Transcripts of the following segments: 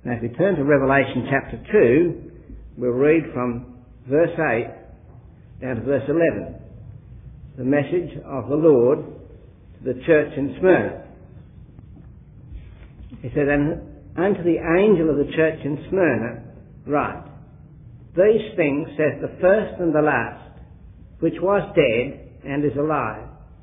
Now if we turn to Revelation chapter 2, we'll read from verse 8 down to verse 11. The message of the Lord to the church in Smyrna. He said, "And unto the angel of the church in Smyrna write, These things saith the first and the last, which was dead and is alive.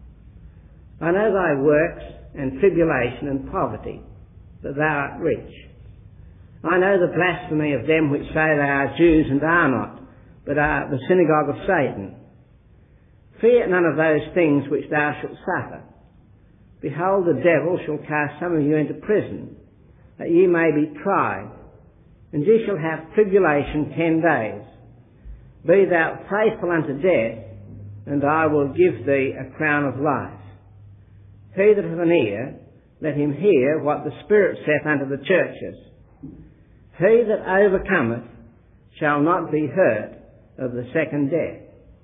I know thy works and tribulation and poverty, that thou art rich. I know the blasphemy of them which say they are Jews and are not, but are the synagogue of Satan. Fear none of those things which thou shalt suffer. Behold, the devil shall cast some of you into prison, that ye may be tried, and ye shall have tribulation 10 days. Be thou faithful unto death, and I will give thee a crown of life. He that hath an ear, let him hear what the Spirit saith unto the churches. He that overcometh shall not be hurt of the second death."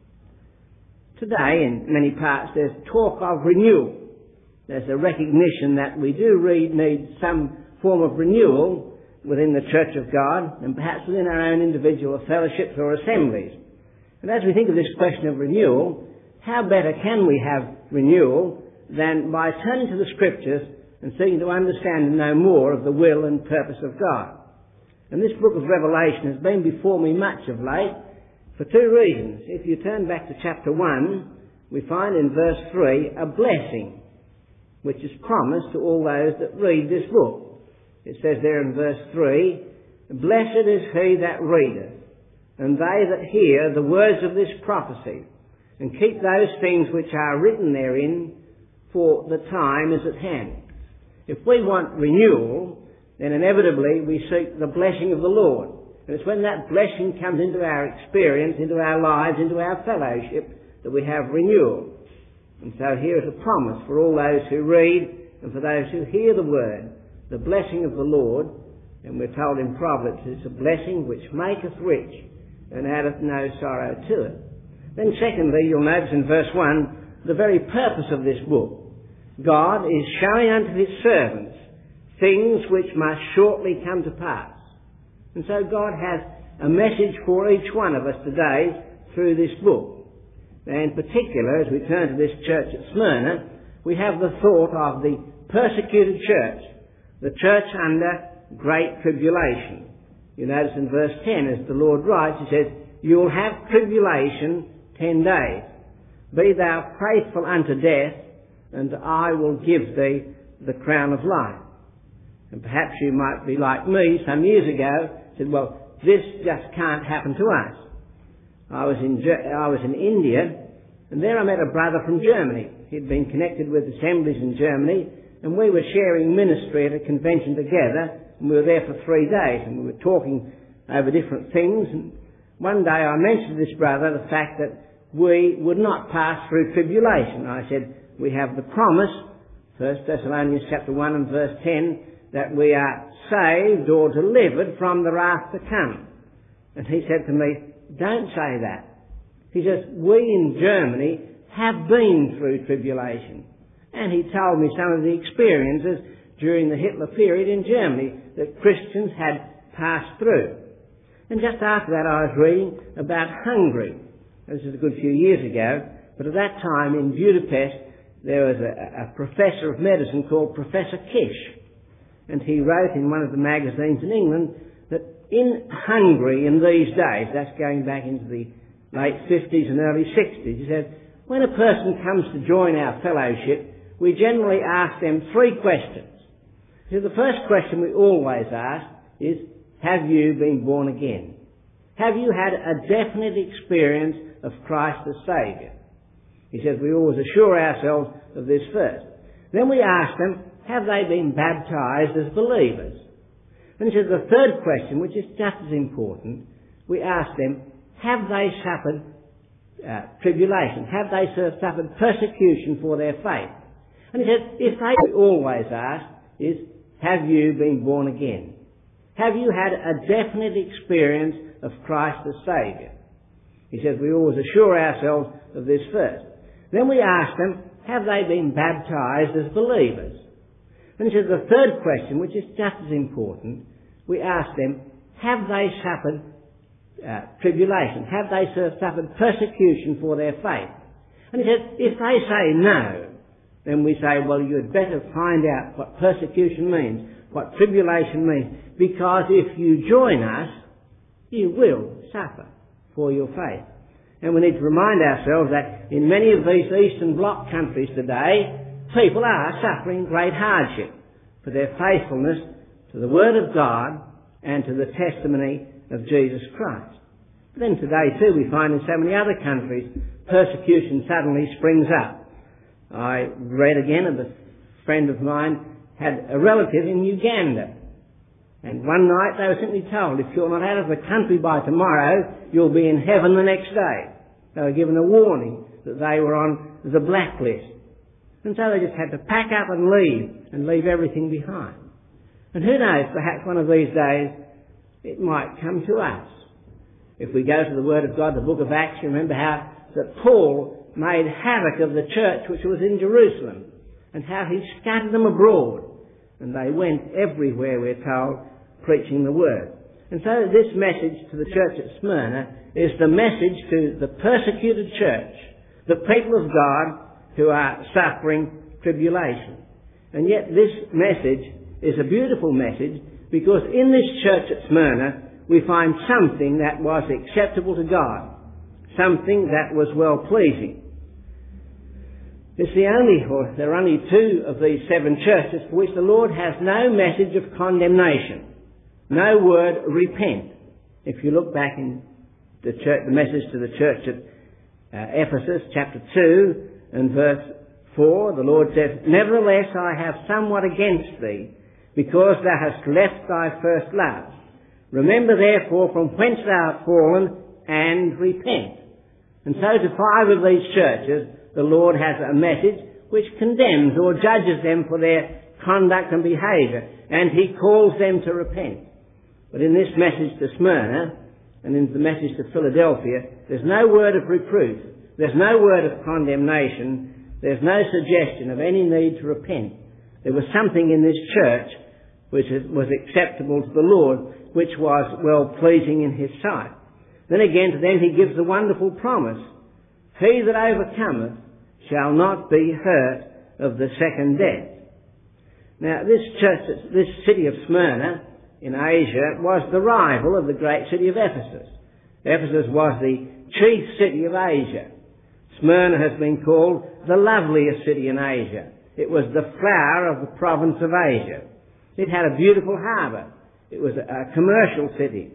Today, in many parts, there's talk of renewal. There's a recognition that we do need some form of renewal within the Church of God, and perhaps within our own individual fellowships or assemblies. And as we think of this question of renewal, how better can we have renewal than by turning to the Scriptures and seeking to understand and know more of the will and purpose of God. And this book of Revelation has been before me much of late for 2 reasons. If you turn back to chapter 1, we find in verse 3 a blessing, which is promised to all those that read this book. It says there in verse 3, "Blessed is he that readeth, and they that hear the words of this prophecy, and keep those things which are written therein, for the time is at hand." If we want renewal, then inevitably we seek the blessing of the Lord. And it's when that blessing comes into our experience, into our lives, into our fellowship, that we have renewal. And so here is a promise for all those who read and for those who hear the word, the blessing of the Lord. And we're told in Proverbs, it's a blessing which maketh rich and addeth no sorrow to it. Then secondly, you'll notice in verse 1, the very purpose of this book. God is showing unto his servants things which must shortly come to pass. And so God has a message for each one of us today through this book. Now in particular, as we turn to this church at Smyrna, we have the thought of the persecuted church, the church under great tribulation. You notice in verse 10, as the Lord writes, he says, "You will have tribulation 10 days. Be thou faithful unto death, and I will give thee the crown of life." And perhaps you might be like me some years ago, said, well, this just can't happen to us. I was in India, and there I met a brother from Germany. He'd been connected with assemblies in Germany, and we were sharing ministry at a convention together, and we were there for 3 days, and we were talking over different things. And one day I mentioned to this brother the fact that we would not pass through tribulation. I said, we have the promise, 1 Thessalonians chapter 1 and verse 10, that we are saved or delivered from the wrath to come. And he said to me, "Don't say that." He says, "We in Germany have been through tribulation." And he told me some of the experiences during the Hitler period in Germany that Christians had passed through. And just after that I was reading about Hungary. This is a good few years ago, but at that time in Budapest there was a professor of medicine called Professor Kish. And he wrote in one of the magazines in England that in Hungary in these days, that's going back into the late 50s and early 60s, he said, when a person comes to join our fellowship, we generally ask them 3 questions. So the first question we always ask is, have you been born again? Have you had a definite experience of Christ as Saviour? He says we always assure ourselves of this first. Then we ask them, have they been baptised as believers? And he says the third question, which is just as important, we ask them, have they suffered tribulation? Have they suffered persecution for their faith? And he says, if they we always ask is, have you been born again? Have you had a definite experience of Christ as Saviour? He says we always assure ourselves of this first. Then we ask them, have they been baptised as believers? And he says the third question, which is just as important, we ask them, have they suffered tribulation? Have they suffered persecution for their faith? And he says, if they say no, then we say, well, you'd better find out what persecution means, what tribulation means, because if you join us, you will suffer for your faith. And we need to remind ourselves that in many of these Eastern Bloc countries today, people are suffering great hardship for their faithfulness to the Word of God and to the testimony of Jesus Christ. But then today too we find in so many other countries persecution suddenly springs up. I read again of a friend of mine had a relative in Uganda. And one night they were simply told, if you're not out of the country by tomorrow, you'll be in heaven the next day. They were given a warning that they were on the blacklist. And so they just had to pack up and leave everything behind. And who knows, perhaps one of these days it might come to us. If we go to the Word of God, the book of Acts, you remember how that Paul made havoc of the church which was in Jerusalem, and how he scattered them abroad. And they went everywhere, we're told, preaching the Word. And so this message to the church at Smyrna is the message to the persecuted church, the people of God who are suffering tribulation. And yet this message is a beautiful message, because in this church at Smyrna we find something that was acceptable to God, something that was well pleasing. There are only two of these 7 churches for which the Lord has no message of condemnation, no word repent. If you look back in the message to the church at Ephesus, chapter 2 and verse 4, the Lord says, "Nevertheless I have somewhat against thee, because thou hast left thy first love. Remember therefore from whence thou art fallen, and repent." And so to 5 of these churches, the Lord has a message which condemns or judges them for their conduct and behaviour, and He calls them to repent. But in this message to Smyrna, and in the message to Philadelphia, there's no word of reproof, there's no word of condemnation, there's no suggestion of any need to repent. There was something in this church which was acceptable to the Lord, which was well pleasing in His sight. Then again to them He gives the wonderful promise, "He that overcometh shall not be hurt of the second death." Now this city of Smyrna in Asia was the rival of the great city of Ephesus. Ephesus was the chief city of Asia. Smyrna has been called the loveliest city in Asia. It was the flower of the province of Asia. It had a beautiful harbour. It was a commercial city.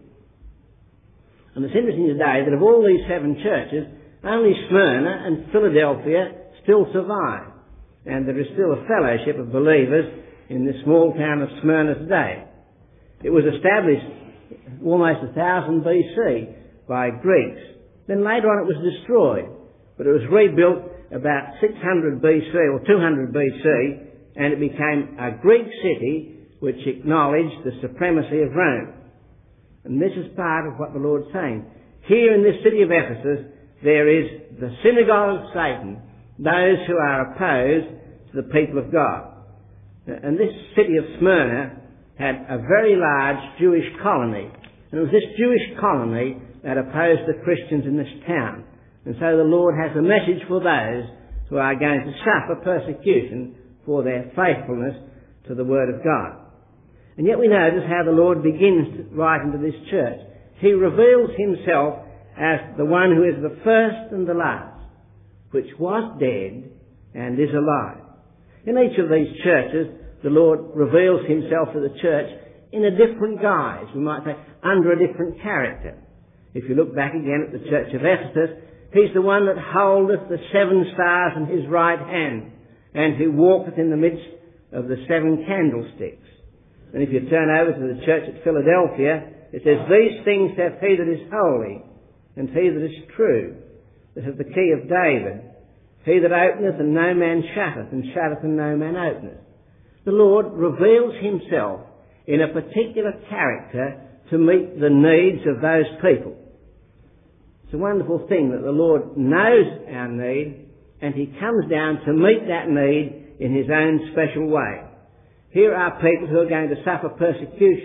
And it's interesting today that of all these 7 churches, only Smyrna and Philadelphia still survive. And there is still a fellowship of believers in the small town of Smyrna today. It was established almost 1000 BC by Greeks. Then later on it was destroyed. But it was rebuilt about 600 BC or 200 BC, and it became a Greek city which acknowledged the supremacy of Rome. And this is part of what the Lord's saying. Here in this city of Ephesus, there is the synagogue of Satan, those who are opposed to the people of God. And this city of Smyrna had a very large Jewish colony. And it was this Jewish colony that opposed the Christians in this town. And so the Lord has a message for those who are going to suffer persecution for their faithfulness to the Word of God. And yet we notice how the Lord begins to write into this church. He reveals Himself as the one who is the first and the last, which was dead and is alive. In each of these churches, the Lord reveals Himself to the church in a different guise, we might say, under a different character. If you look back again at the church of Ephesus, He's the one that holdeth the 7 stars in His right hand, and who walketh in the midst of the 7 candlesticks. And if you turn over to the church at Philadelphia, it says, "These things hath he that is holy, and he that is true, that hath the key of David, he that openeth and no man shutteth, and shutteth and no man openeth." The Lord reveals Himself in a particular character to meet the needs of those people. It's a wonderful thing that the Lord knows our need, and He comes down to meet that need in His own special way. Here are people who are going to suffer persecution.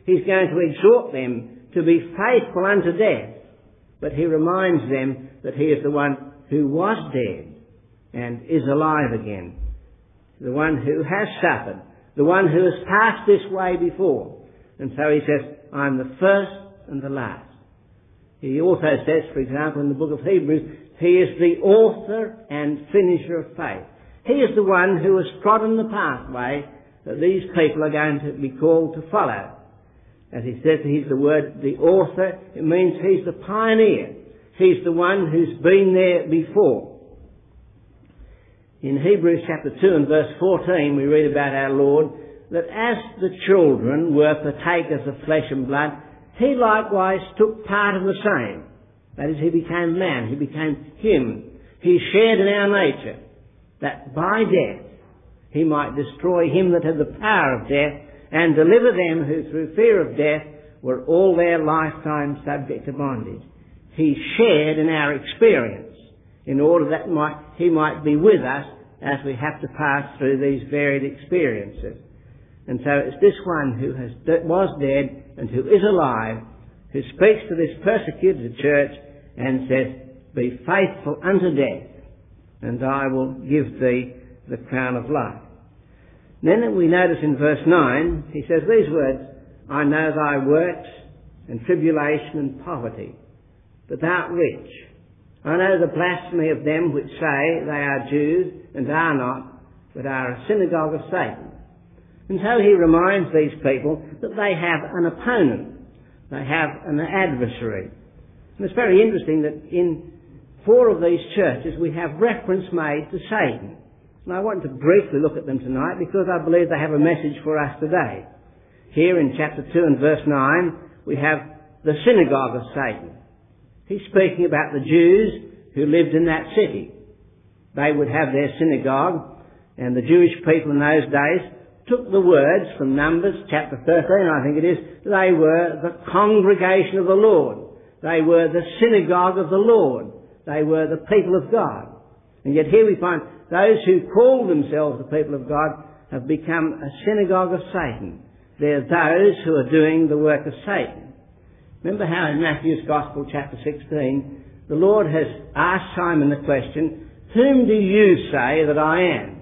He's going to exhort them to be faithful unto death. But he reminds them that he is the one who was dead and is alive again. The one who has suffered. The one who has passed this way before. And so he says, I'm the first and the last. He also says, for example, in the book of Hebrews, he is the author and finisher of faith. He is the one who has trodden the pathway that these people are going to be called to follow. As he says, he's the word, the author. It means he's the pioneer. He's the one who's been there before. In Hebrews chapter 2 and verse 14, we read about our Lord, that as the children were partakers of flesh and blood, he likewise took part of the same. That is, he became man, he became human. He shared in our nature, that by death he might destroy him that had the power of death, and deliver them who through fear of death were all their lifetime subject to bondage. He shared in our experience, in order that he might be with us as we have to pass through these varied experiences. And so it's this one who was dead and who is alive, who speaks to this persecuted church and says, be faithful unto death, and I will give thee the crown of life. Then we notice in verse 9, he says these words, I know thy works and tribulation and poverty, but thou art rich. I know the blasphemy of them which say they are Jews and are not, but are a synagogue of Satan. And so he reminds these people that they have an opponent. They have an adversary. And it's very interesting that in 4 of these churches we have reference made to Satan. And I want to briefly look at them tonight because I believe they have a message for us today. Here in chapter 2 and verse 9 we have the synagogue of Satan. He's speaking about the Jews who lived in that city. They would have their synagogue, and the Jewish people in those days took the words from Numbers chapter 13, I think it is. They were the congregation of the Lord. They were the synagogue of the Lord. They were the people of God. And yet here we find those who call themselves the people of God have become a synagogue of Satan. They're those who are doing the work of Satan. Remember how in Matthew's Gospel chapter 16, the Lord has asked Simon the question, whom do you say that I am?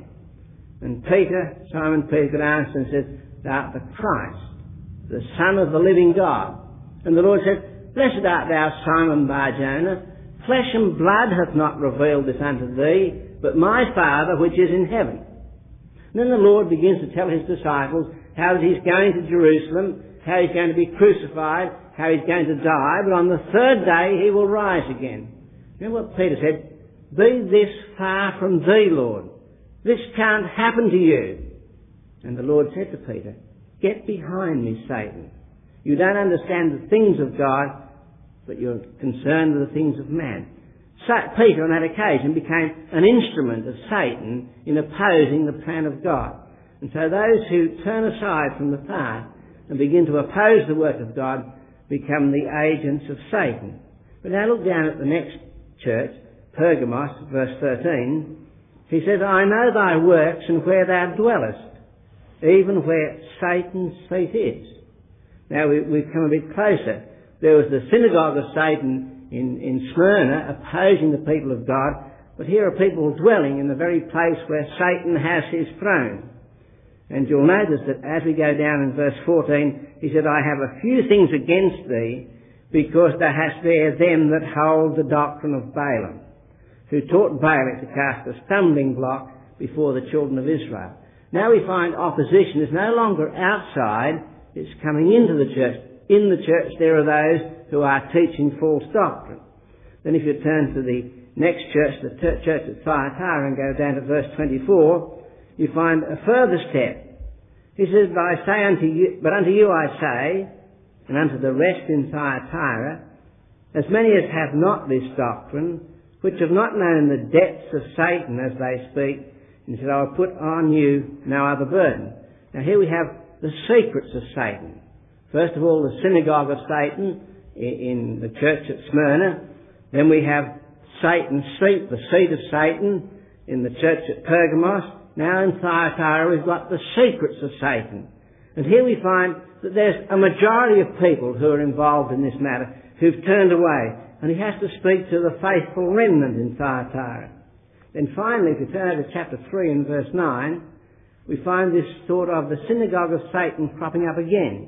And Simon Peter could answer and said, thou art the Christ, the Son of the living God. And the Lord said, blessed art thou, Simon Bar-Jonah. Flesh and blood hath not revealed this unto thee, but my Father which is in heaven. And then the Lord begins to tell his disciples how that he's going to Jerusalem, how he's going to be crucified, how he's going to die, but on the 3rd day he will rise again. Remember what Peter said? Be this far from thee, Lord. This can't happen to you. And the Lord said to Peter, get behind me, Satan. You don't understand the things of God, but you're concerned with the things of man. So Peter on that occasion became an instrument of Satan in opposing the plan of God. And so those who turn aside from the path and begin to oppose the work of God become the agents of Satan. But now look down at the next church, Pergamos, verse 13. He says, I know thy works and where thou dwellest, even where Satan's seat is. Now we've come a bit closer. There was the synagogue of Satan in Smyrna opposing the people of God, but here are people dwelling in the very place where Satan has his throne. And you'll notice that as we go down in verse 14, he said, I have a few things against thee, because thou hast there them that hold the doctrine of Balaam, who taught Balak to cast a stumbling block before the children of Israel. Now we find opposition is no longer outside, it's coming into the church. In the church there are those who are teaching false doctrine. Then if you turn to the next church, the church at Thyatira, and go down to verse 24, you find a further step. He says, but unto you I say, and unto the rest in Thyatira, as many as have not this doctrine, which have not known the depths of Satan as they speak, and he said, I will put on you no other burden. Now here we have the secrets of Satan. First of all, the synagogue of Satan in the church at Smyrna. Then we have Satan's seat, the seat of Satan, in the church at Pergamos. Now in Thyatira we've got the secrets of Satan. And here we find that there's a majority of people who are involved in this matter, who've turned away. And he has to speak to the faithful remnant in Thyatira. Then finally, if you turn over to chapter 3 and verse 9, we find this sort of the synagogue of Satan cropping up again.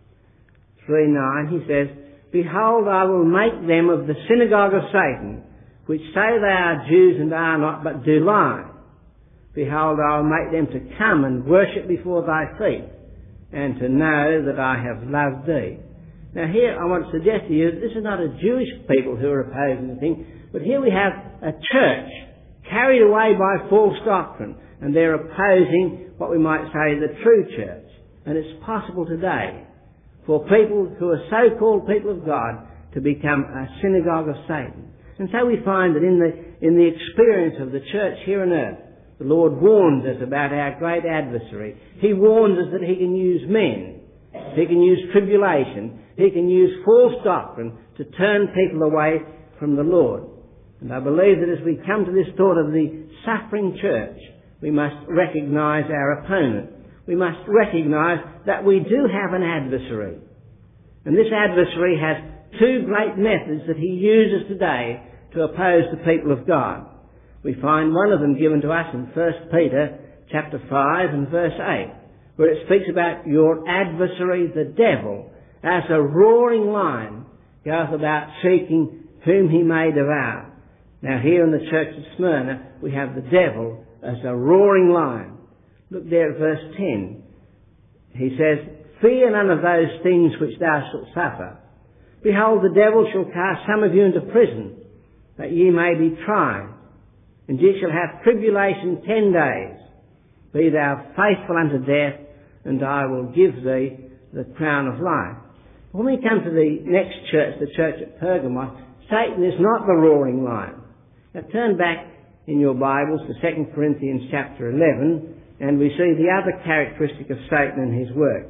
3:9, he says, "Behold, I will make them of the synagogue of Satan, which say they are Jews and are not, but do lie. Behold, I will make them to come and worship before thy feet, and to know that I have loved thee." Now here I want to suggest to you that this is not a Jewish people who are opposing the thing, but here we have a church carried away by false doctrine, and they're opposing what we might say the true church. And it's possible today for people who are so-called people of God to become a synagogue of Satan. And so we find that in the experience of the church here on earth, the Lord warns us about our great adversary. He warns us that he can use men, he can use tribulation, he can use false doctrine to turn people away from the Lord. And I believe that as we come to this thought of the suffering church, we must recognise our opponent. We must recognise that we do have an adversary. And this adversary has two great methods that he uses today to oppose the people of God. We find one of them given to us in 1 Peter chapter 5 and verse 8, where it speaks about your adversary, the devil, as a roaring lion, goeth about seeking whom he may devour. Now here in the church of Smyrna, we have the devil as a roaring lion. Look there at verse 10. He says, "Fear none of those things which thou shalt suffer. Behold, the devil shall cast some of you into prison, that ye may be tried. And ye shall have tribulation 10 days. Be thou faithful unto death, and I will give thee the crown of life." When we come to the next church, the church at Pergamos, Satan is not the roaring lion. Now turn back in your Bibles to 2 Corinthians chapter 11, and we see the other characteristic of Satan and his work.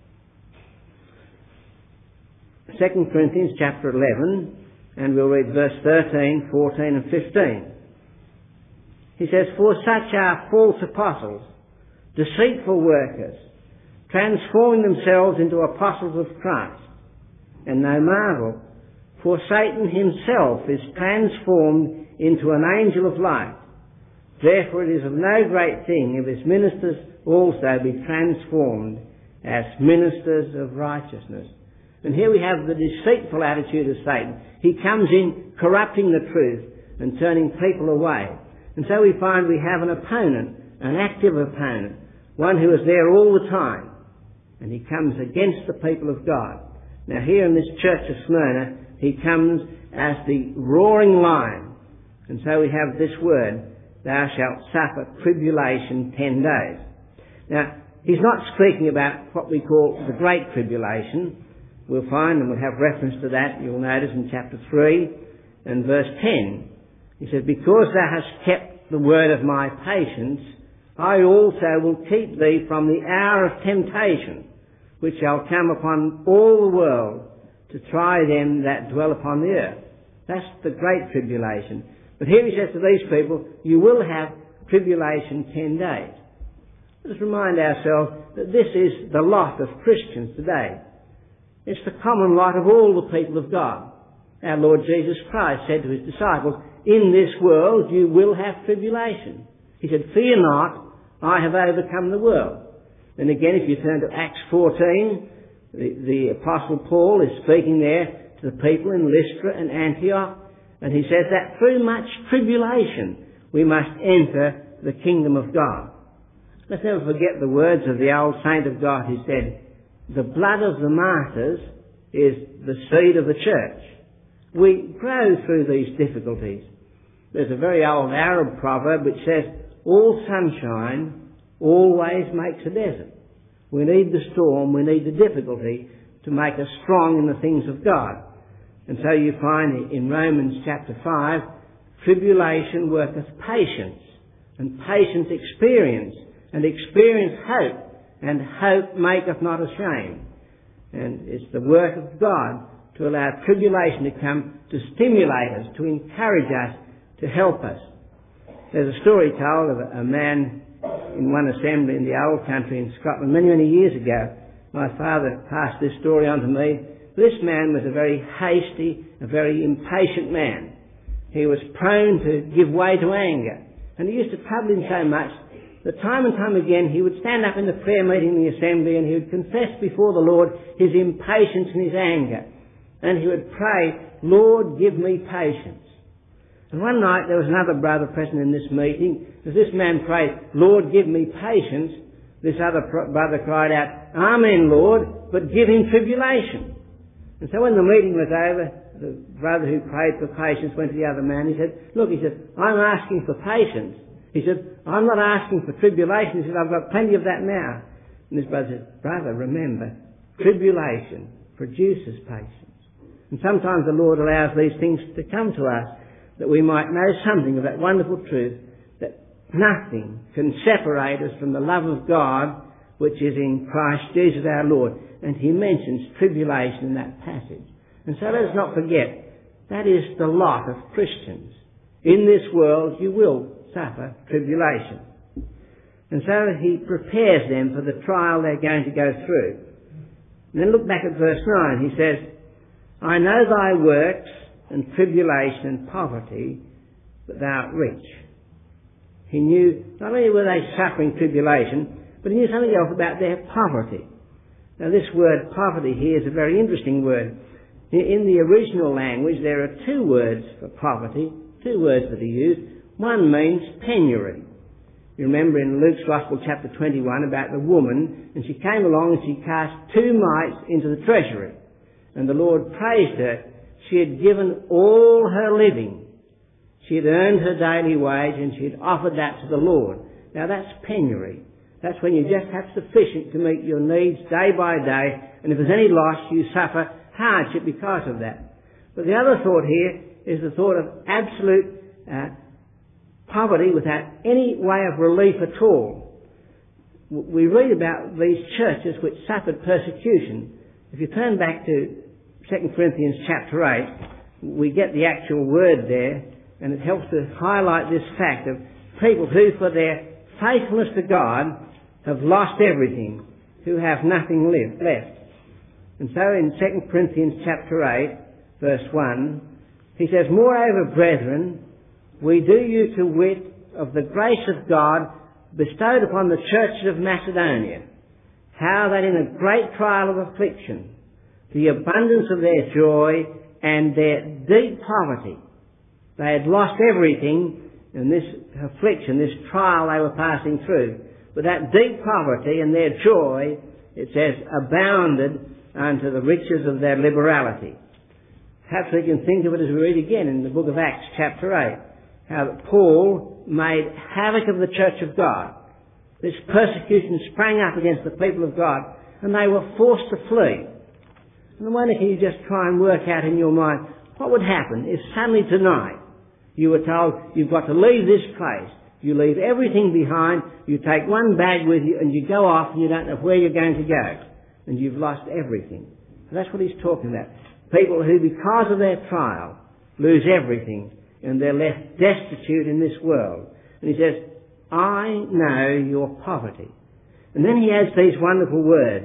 2 Corinthians chapter 11, and we'll read verse 13, 14 and 15. He says, "For such are false apostles, deceitful workers, transforming themselves into apostles of Christ. And no marvel, for Satan himself is transformed into an angel of light. Therefore it is of no great thing if his ministers also be transformed as ministers of righteousness." And here we have the deceitful attitude of Satan. He comes in corrupting the truth and turning people away. And so we find we have an opponent, an active opponent, one who is there all the time. And he comes against the people of God. Now here in this church of Smyrna, he comes as the roaring lion. And so we have this word, "Thou shalt suffer tribulation 10 days." Now, he's not speaking about what we call the Great Tribulation. We'll find, and we'll have reference to that, you'll notice in chapter 3 and verse 10. He says, "Because thou hast kept the word of my patience, I also will keep thee from the hour of temptation, which shall come upon all the world to try them that dwell upon the earth." That's the Great Tribulation. But here he says to these people, you will have tribulation 10 days. Let us remind ourselves that this is the lot of Christians today. It's the common lot of all the people of God. Our Lord Jesus Christ said to his disciples, "In this world you will have tribulation." He said, "Fear not, I have overcome the world." And again, if you turn to Acts 14, the Apostle Paul is speaking there to the people in Lystra and Antioch, and he says that through much tribulation we must enter the kingdom of God. Let's never forget the words of the old saint of God who said, "The blood of the martyrs is the seed of the church." We grow through these difficulties. There's a very old Arab proverb which says, "All sunshine always makes a desert." We need the storm, we need the difficulty to make us strong in the things of God. And so you find in Romans chapter 5, tribulation worketh patience, and patience experience, and experience hope, and hope maketh not ashamed. And it's the work of God to allow tribulation to come to stimulate us, to encourage us, to help us. There's a story told of a man in one assembly in the old country in Scotland many, many years ago. my father passed this story on to me. This man was a very hasty, a very impatient man. He was prone to give way to anger. And he used to trouble him so much that time and time again he would stand up in the prayer meeting in the assembly and he would confess before the Lord his impatience and his anger. And he would pray, Lord, give me patience. And one night there was another brother present in this meeting. As this man prayed, Lord, give me patience, this other brother cried out, Amen, Lord, but give him tribulation. And so when the meeting was over, the brother who prayed for patience went to the other man. He said, look, he said, I'm asking for patience. He said, I'm not asking for tribulation. He said, I've got plenty of that now. And this brother said, brother, remember, tribulation produces patience. And sometimes the Lord allows these things to come to us that we might know something of that wonderful truth that nothing can separate us from the love of God which is in Christ Jesus our Lord. And he mentions tribulation in that passage. And so let us not forget, that is the lot of Christians. In this world you will suffer tribulation. And so he prepares them for the trial they're going to go through. And then look back at verse 9. He says, I know thy works and tribulation and poverty, but thou art rich. He knew not only were they suffering tribulation, but he knew something else about their poverty. Now this word poverty here is a very interesting word. In the original language there are two words for poverty, two words that are used. One means penury. You remember in Luke's Gospel chapter 21 about the woman, and she came along and she cast 2 mites into the treasury. And the Lord praised her. She had given all her living. She had earned her daily wage and she had offered that to the Lord. Now that's penury. That's when you just have sufficient to meet your needs day by day, and if there's any loss you suffer hardship because of that. But the other thought here is the thought of absolute poverty without any way of relief at all. We read about these churches which suffered persecution. If you turn back to 2 Corinthians chapter 8, we get the actual word there, and it helps to highlight this fact of people who, for their faithfulness to God, have lost everything, who have nothing left. And so in 2 Corinthians chapter 8, verse 1, he says, Moreover, brethren, we do you to wit of the grace of God bestowed upon the churches of Macedonia, how that in a great trial of affliction, the abundance of their joy and their deep poverty, they had lost everything in this affliction, this trial they were passing through. But that deep poverty and their joy, it says, abounded unto the riches of their liberality. Perhaps we can think of it as we read again in the book of Acts chapter 8, how that Paul made havoc of the church of God. This persecution sprang up against the people of God, and they were forced to flee. And I wonder, can you just try and work out in your mind what would happen if suddenly tonight you were told you've got to leave this place. You leave everything behind, you take one bag with you, and you go off and you don't know where you're going to go. And you've lost everything. And that's what he's talking about. People who, because of their trial, lose everything, and they're left destitute in this world. And he says, I know your poverty. And then he adds these wonderful words,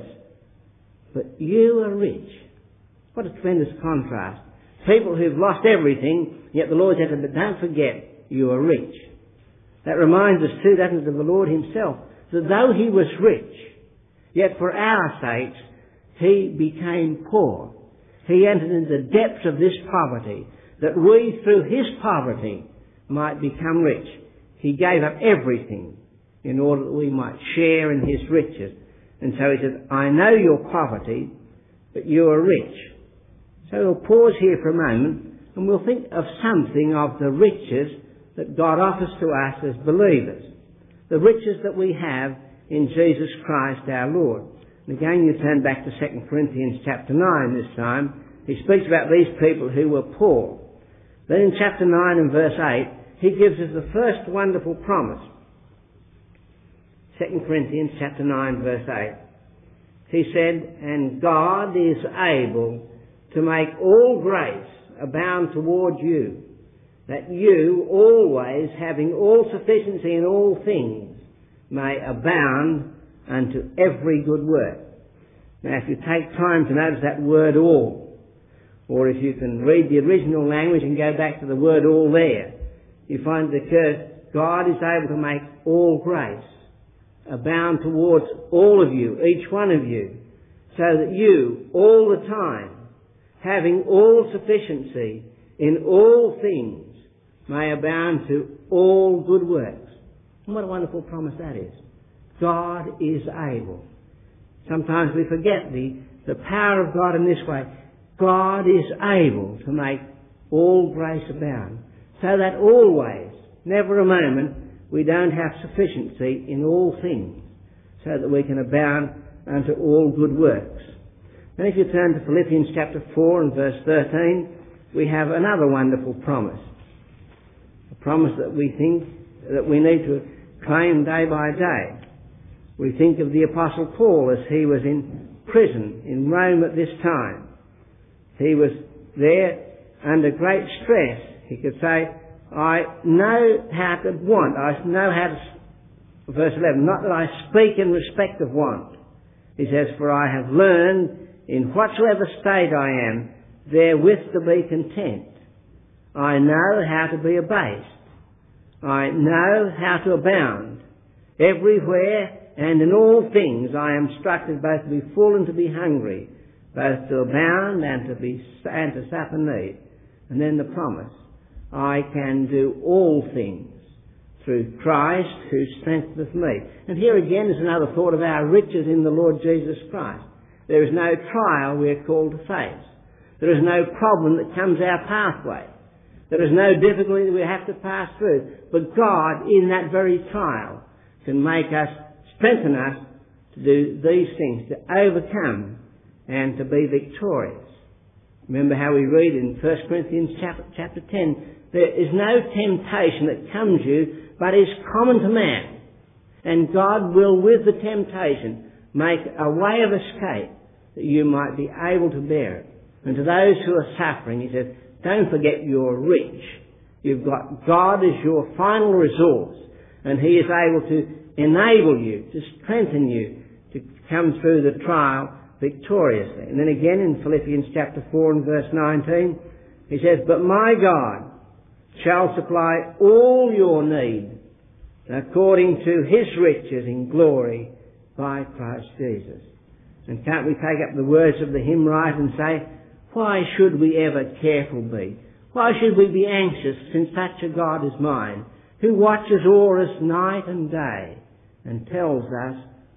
but you are rich. What a tremendous contrast. People who've lost everything, yet the Lord said, but don't forget, you are rich. That reminds us too, doesn't it, of the Lord himself, that though he was rich, yet for our sakes, he became poor. He entered into the depths of this poverty, that we, through his poverty, might become rich. He gave up everything in order that we might share in his riches. And so he said, I know your poverty, but you are rich. So we'll pause here for a moment, and we'll think of something of the riches that God offers to us as believers. The riches that we have in Jesus Christ our Lord. And again, you turn back to 2 Corinthians chapter 9 this time. He speaks about these people who were poor. Then in chapter 9 and verse 8, he gives us the first wonderful promise. 2 Corinthians chapter 9 verse 8. He said, and God is able to make all grace abound toward you, that you always, having all sufficiency in all things, may abound unto every good work. Now, if you take time to notice that word all, or if you can read the original language and go back to the word all there, you find that God is able to make all grace abound towards all of you, each one of you, so that you, all the time, having all sufficiency in all things, may abound to all good works. And what a wonderful promise that is. God is able. Sometimes we forget the power of God in this way. God is able to make all grace abound, so that always, never a moment, we don't have sufficiency in all things, so that we can abound unto all good works. And if you turn to Philippians chapter 4 and verse 13, we have another wonderful promise. A promise that we think that we need to claim day by day. We think of the Apostle Paul as he was in prison in Rome at this time. He was there under great stress. He could say, I know how to want. I know how to, verse 11, not that I speak in respect of want. He says, for I have learned in whatsoever state I am, therewith to be content. I know how to be abased. I know how to abound. Everywhere and in all things I am instructed both to be full and to be hungry, both to abound and to suffer need. And then the promise, I can do all things through Christ who strengtheneth me. And here again is another thought of our riches in the Lord Jesus Christ. There is no trial we are called to face. There is no problem that comes our pathway. There is no difficulty that we have to pass through. But God, in that very trial, can make us, strengthen us to do these things, to overcome and to be victorious. Remember how we read in 1 Corinthians chapter 10, there is no temptation that comes you, but is common to man. And God will, with the temptation, make a way of escape that you might be able to bear it. And to those who are suffering, he says, don't forget you're rich. You've got God as your final resource, and he is able to enable you, to strengthen you, to come through the trial victoriously. And then again in Philippians chapter 4 and verse 19, he says, but my God shall supply all your need according to his riches in glory by Christ Jesus. And can't we take up the words of the hymn writer and say, why should we ever careful be? Why should we be anxious, since such a God is mine, who watches o'er us night and day, and tells us,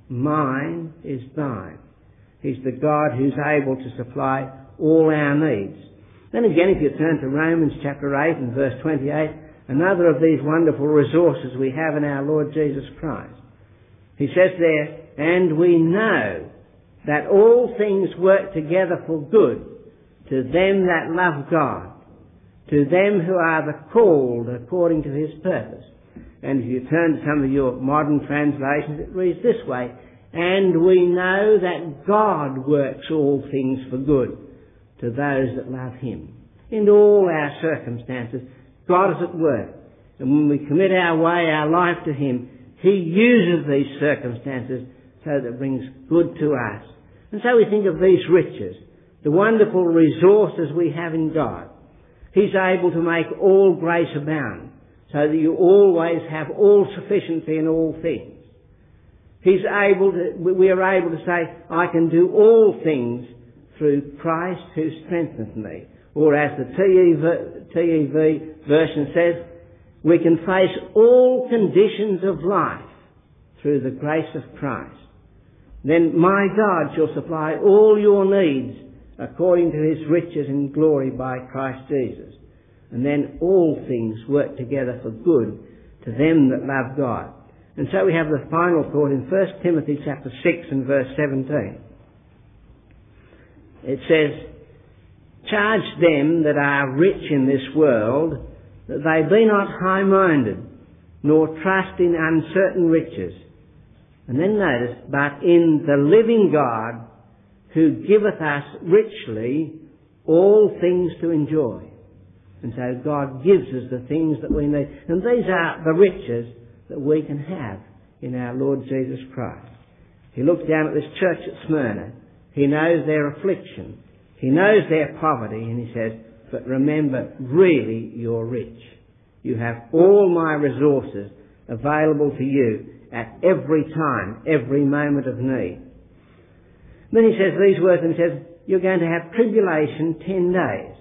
mine is thine. He's the God who's able to supply all our needs. Then again, if you turn to Romans chapter 8 and verse 28, another of these wonderful resources we have in our Lord Jesus Christ. He says there, and we know that all things work together for good to them that love God, to them who are the called according to his purpose. And if you turn to some of your modern translations, it reads this way, and we know that God works all things for good to those that love him. In all our circumstances, God is at work. And when we commit our way, our life to him, he uses these circumstances so that it brings good to us. And so we think of these riches, the wonderful resources we have in God. He's able to make all grace abound, so that you always have all sufficiency in all things. We are able to say, I can do all things through Christ who strengthens me. Or as the TEV version says, we can face all conditions of life through the grace of Christ. Then my God shall supply all your needs according to his riches in glory by Christ Jesus. And then all things work together for good to them that love God. And so we have the final thought in 1 Timothy chapter 6 and verse 17. It says, charge them that are rich in this world, that they be not high-minded, nor trust in uncertain riches. And then notice, but in the living God, who giveth us richly all things to enjoy. And so God gives us the things that we need. And these are the riches that we can have in our Lord Jesus Christ. He looked down at this church at Smyrna He knows their affliction. He knows their poverty, and he says, but remember, really you're rich. You have all my resources available to you at every time, every moment of need. Then he says these words, and he says, you're going to have tribulation 10 days.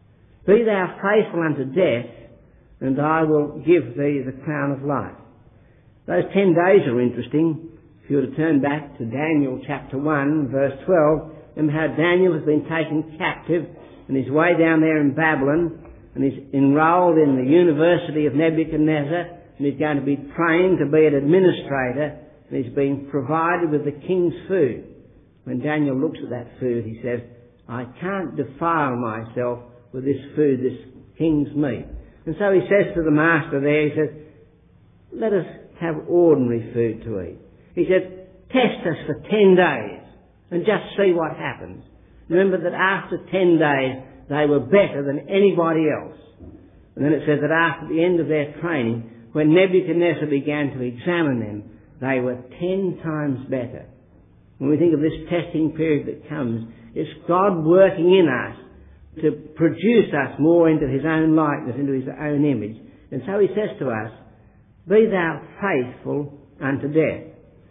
Be thou faithful unto death, and I will give thee the crown of life. Those 10 days are interesting. If you were to turn back to Daniel chapter 1, verse 12, remember how Daniel has been taken captive and he's way down there in Babylon, and he's enrolled in the University of Nebuchadnezzar, and he's going to be trained to be an administrator, and he's being provided with the king's food. When Daniel looks at that food, he says, I can't defile myself with this food, this king's meat. And so he says to the master there, he says, let us have ordinary food to eat. He says, test us for 10 days and just see what happens. Remember that after 10 days, they were better than anybody else. And then it says that after the end of their training, when Nebuchadnezzar began to examine them, they were 10 times better. When we think of this testing period that comes, it's God working in us to produce us more into his own likeness, into his own image. And so he says to us, be thou faithful unto death.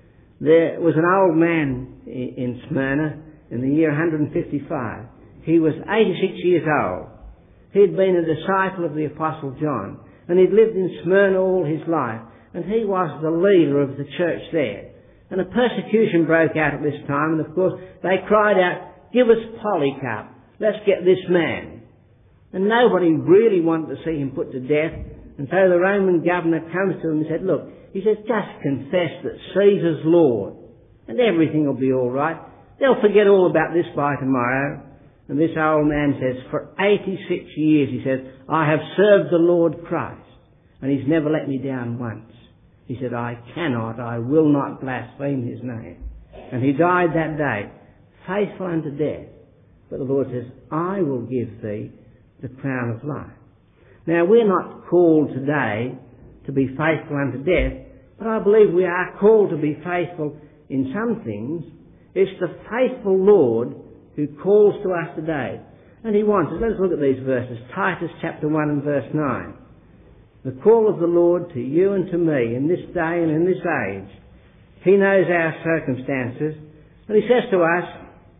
There was an old man in Smyrna in the year 155. He was 86 years old. He'd been a disciple of the Apostle John, and he'd lived in Smyrna all his life, and he was the leader of the church there. And a persecution broke out at this time, and of course they cried out, give us Polycarp, let's get this man. And nobody really wanted to see him put to death, and so the Roman governor comes to him and said, look, he says, just confess that Caesar's Lord, and everything will be all right. They'll forget all about this by tomorrow. And this old man says, for 86 years, he says, I have served the Lord Christ, and he's never let me down once. He said, I will not blaspheme his name. And he died that day, faithful unto death. But the Lord says, I will give thee the crown of life. Now, we're not called today to be faithful unto death, but I believe we are called to be faithful in some things. It's the faithful Lord who calls to us today. And he wants us. Let's look at these verses. Titus chapter 1 and verse 9. The call of the Lord to you and to me in this day and in this age. He knows our circumstances. And he says to us,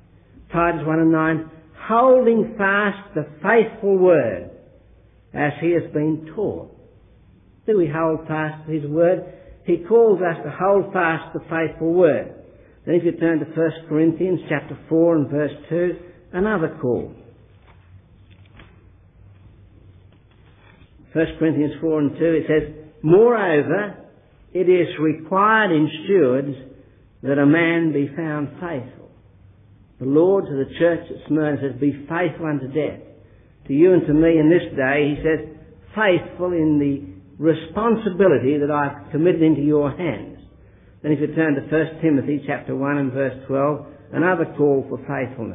Titus 1 and 9, holding fast the faithful word as he has been taught. Do we hold fast to his word? He calls us to hold fast the faithful word. Then if you turn to 1 Corinthians chapter 4 and verse 2, another call. 1 Corinthians 4 and 2, it says, moreover, it is required in stewards that a man be found faithful. The Lord to the church at Smyrna says, be faithful unto death. To you and to me in this day, he says, faithful in the responsibility that I've committed into your hands. Then if you turn to 1 Timothy chapter 1 and verse 12, another call for faithfulness.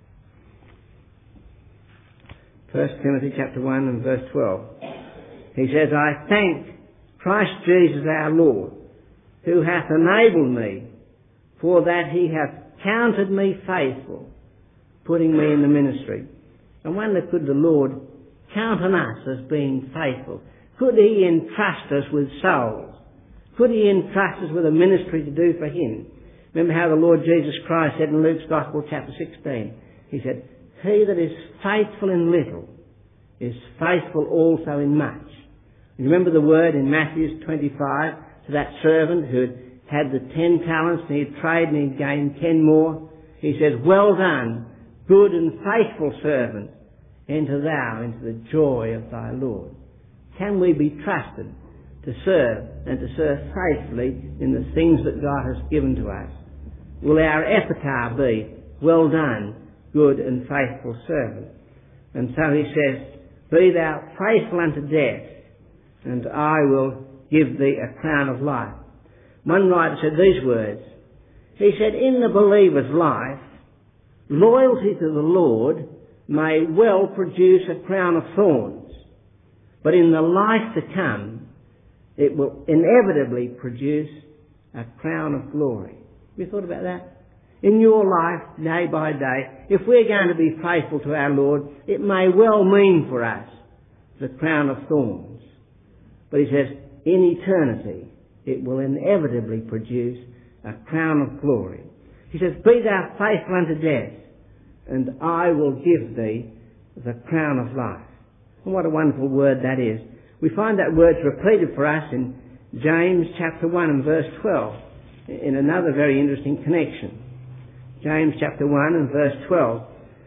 1 Timothy chapter 1 and verse 12. He says, I thank Christ Jesus our Lord, who hath enabled me, for that he hath counted me faithful, putting me in the ministry. I wonder, could the Lord count on us as being faithful? Could he entrust us with souls? Could he entrust us with a ministry to do for him? Remember how the Lord Jesus Christ said in Luke's Gospel chapter 16, he said, he that is faithful in little is faithful also in much. You remember the word in Matthew 25 to that servant who had the 10 talents and he had traded and he gained 10 more? He says, well done, good and faithful servant, enter thou into the joy of thy Lord. Can we be trusted to serve and to serve faithfully in the things that God has given to us? Will our epitaph be, well done, good and faithful servant? And so he says, be thou faithful unto death, and I will give thee a crown of life. One writer said these words. He said, in the believer's life, loyalty to the Lord may well produce a crown of thorns, but in the life to come, it will inevitably produce a crown of glory. Have you thought about that? In your life, day by day, if we're going to be faithful to our Lord, it may well mean for us the crown of thorns. But he says, in eternity, it will inevitably produce a crown of glory. He says, be thou faithful unto death, and I will give thee the crown of life. And what a wonderful word that is. We find that word repeated for us in James chapter 1 and verse 12, in another very interesting connection. James chapter 1 and verse 12.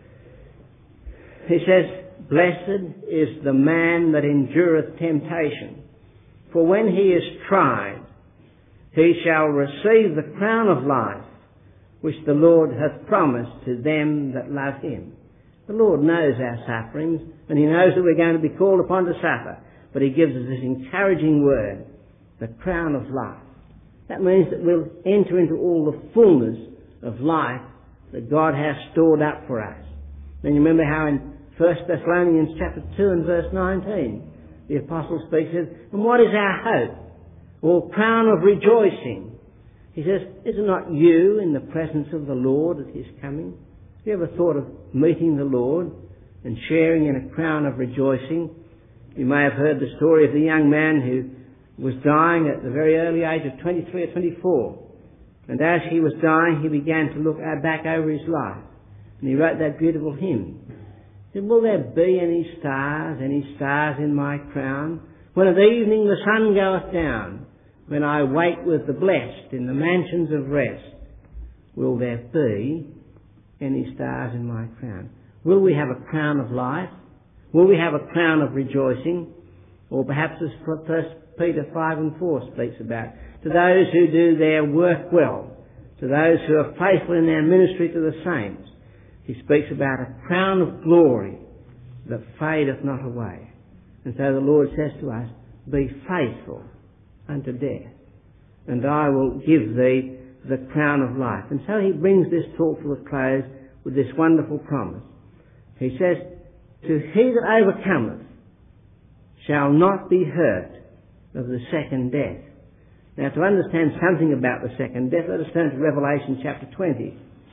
He says, blessed is the man that endureth temptation, for when he is tried, he shall receive the crown of life, which the Lord hath promised to them that love him. The Lord knows our sufferings, and he knows that we're going to be called upon to suffer, but he gives us this encouraging word, the crown of life. That means that we'll enter into all the fullness of life that God has stored up for us. Then you remember how in 1 Thessalonians chapter 2 and verse 19, the apostle speaks of, and what is our hope? Or crown of rejoicing? He says, is it not you in the presence of the Lord at his coming? Have you ever thought of meeting the Lord and sharing in a crown of rejoicing? You may have heard the story of the young man who was dying at the very early age of 23 or 24. And as he was dying, he began to look back over his life. And he wrote that beautiful hymn. He said, will there be any stars in my crown? When at evening the sun goeth down, when I wake with the blessed in the mansions of rest, will there be any stars in my crown? Will we have a crown of life? Will we have a crown of rejoicing? Or perhaps as 1 Peter 5 and 4 speaks about, to those who do their work well, to those who are faithful in their ministry to the saints. He speaks about a crown of glory that fadeth not away. And so the Lord says to us, be faithful unto death, and I will give thee the crown of life. And so he brings this talk to a close with this wonderful promise. He says, to he that overcometh shall not be hurt of the second death. Now, to understand something about the second death, let us turn to Revelation chapter 20.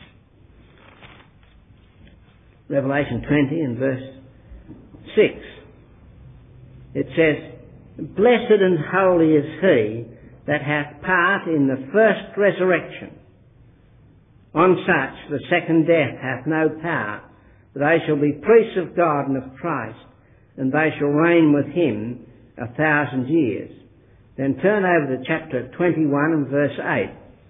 Revelation 20 and verse 6. It says, blessed and holy is he that hath part in the first resurrection. On such the second death hath no power, for they shall be priests of God and of Christ, and they shall reign with him 1,000 years. Then turn over to chapter 21 and verse 8.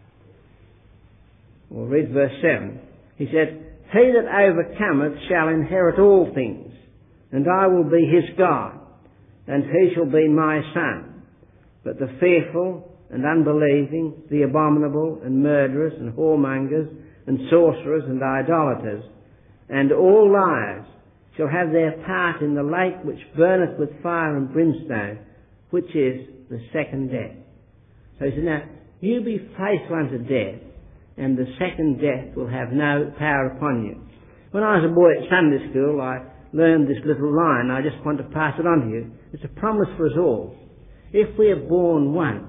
We'll read verse 7. He said, he that overcometh shall inherit all things, and I will be his God, and he shall be my son. But the fearful and unbelieving, the abominable and murderers and whoremongers and sorcerers and idolaters, and all liars shall have their part in the lake which burneth with fire and brimstone, which is the second death. So he said, now, you be faithful unto death, and the second death will have no power upon you. When I was a boy at Sunday school, I learned this little line. I just want to pass it on to you. It's a promise for us all. If we are born once,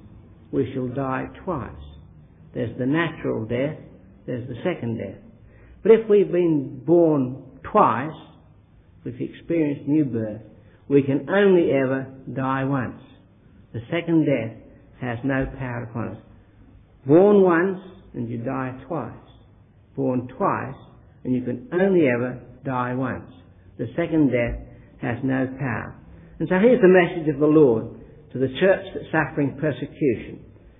we shall die twice. There's the natural death, there's the second death. But if we've been born twice, we've experienced new birth, we can only ever die once. The second death has no power upon us. Born once and you die twice. Born twice and you can only ever die once. The second death has no power. And so here's the message of the Lord to the church that's suffering persecution.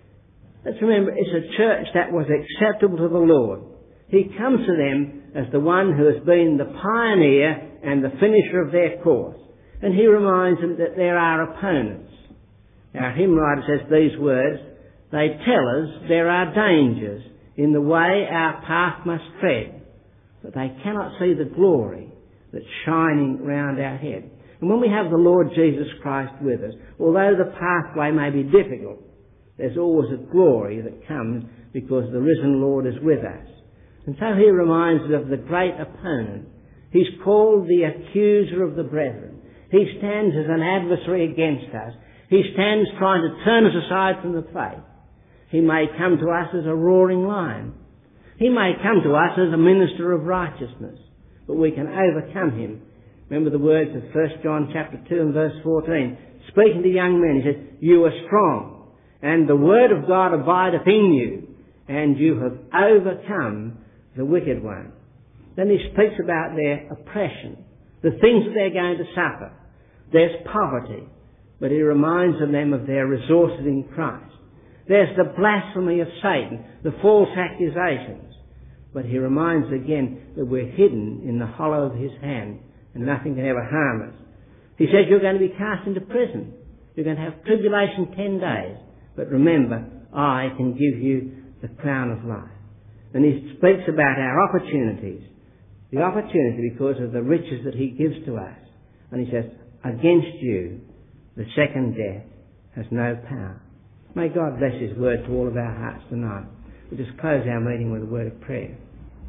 Let's remember, it's a church that was acceptable to the Lord. He comes to them as the one who has been the pioneer and the finisher of their course. And he reminds them that there are opponents. Our hymn writer says these words, they tell us there are dangers in the way our path must tread, but they cannot see the glory that's shining round our head. And when we have the Lord Jesus Christ with us, although the pathway may be difficult, there's always a glory that comes because the risen Lord is with us. And so he reminds us of the great opponent. He's called the accuser of the brethren. He stands as an adversary against us. He stands trying to turn us aside from the faith. He may come to us as a roaring lion. He may come to us as a minister of righteousness, but we can overcome him. Remember the words of 1 John chapter 2 and verse 14. Speaking to young men, he said, you are strong, and the word of God abideth in you, and you have overcome the wicked one. Then he speaks about their oppression, the things that they're going to suffer. There's poverty, but he reminds them of their resources in Christ. There's the blasphemy of Satan, the false accusations. But he reminds again that we're hidden in the hollow of his hand and nothing can ever harm us. He says you're going to be cast into prison. You're going to have tribulation 10 days. But remember, I can give you the crown of life. And he speaks about our opportunities. The opportunity because of the riches that he gives to us. And he says, against you, the second death has no power. May God bless his word to all of our hearts tonight. We'll just close our meeting with a word of prayer.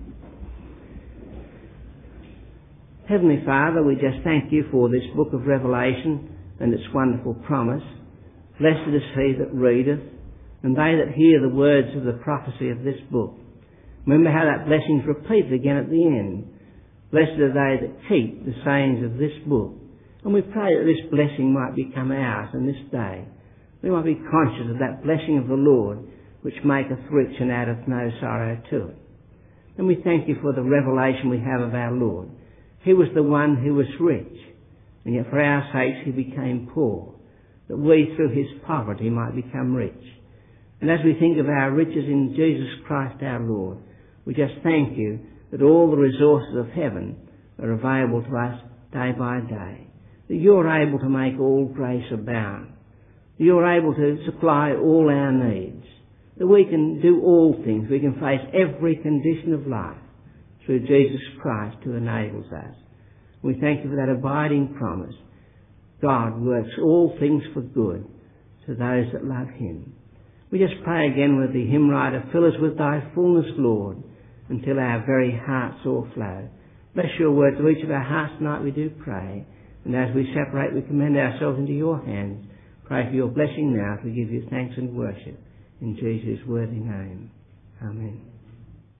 Heavenly Father, we just thank you for this book of Revelation and its wonderful promise. Blessed is he that readeth, and they that hear the words of the prophecy of this book. Remember how that blessing is repeated again at the end. Blessed are they that keep the sayings of this book. And we pray that this blessing might become ours in this day. We might be conscious of that blessing of the Lord, which maketh rich and addeth no sorrow to it. And we thank you for the revelation we have of our Lord. He was the one who was rich, and yet for our sakes he became poor, that we through his poverty might become rich. And as we think of our riches in Jesus Christ our Lord, we just thank you that all the resources of heaven are available to us day by day, that you're able to make all grace abound, that you're able to supply all our needs, that we can do all things, we can face every condition of life through Jesus Christ who enables us. We thank you for that abiding promise. God works all things for good to those that love him. We just pray again with the hymn writer, fill us with thy fullness, Lord, until our very hearts o'erflow. Bless your word to each of our hearts tonight, we do pray. And as we separate, we commend ourselves into your hands. Pray for your blessing now. We give you thanks and worship in Jesus' worthy name. Amen.